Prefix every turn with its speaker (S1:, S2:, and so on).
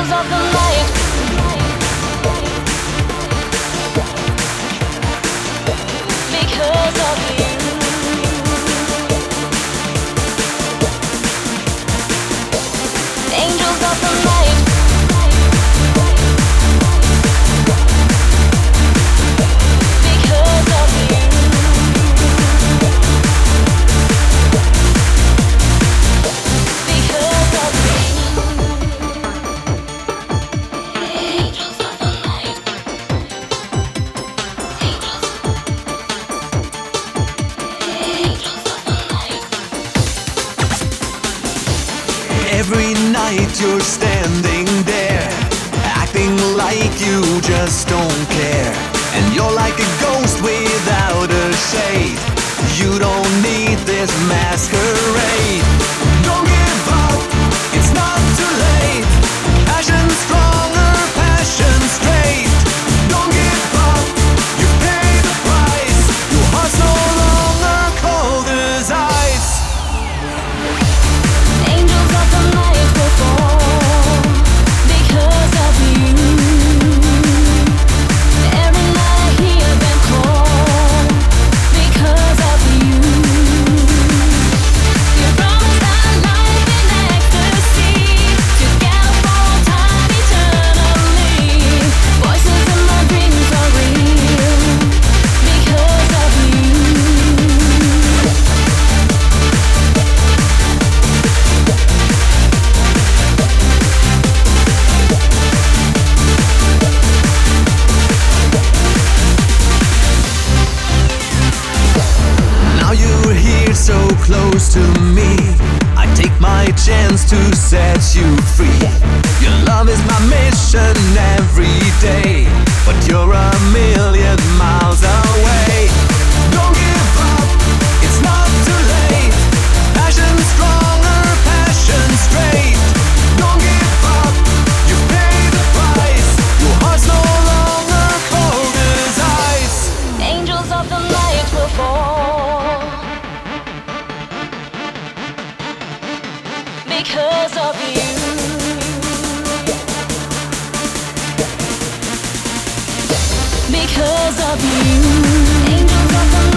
S1: of the night. Because of you. Angels of the night. Because of you. Because of you. Angels of the night. Angels of the night.
S2: Every night you're standing there, acting like you just don't care. And you're like a ghost without a shade. You don't need this masquerade. Don't give up, it's not too late. Passion stronger, passion straight. Don't give up, you pay the price. Your heart's no longer cold as ice.
S1: Angels of the night will fall because of you. Every night I hear them call because of you. You promised our life in ecstasy, together for all time eternally. Voices in my dreams are real because of you.
S2: Now you're here so close to me. I take my chance to set you free. Your love is my mission every day, but you're a million miles away. Don't give up, it's not too late. Passion stronger, passion straight. Don't give up, you pay the price. Your heart's no longer cold as ice.
S1: Angels of the night will fall because of you. Because of you. Angels of the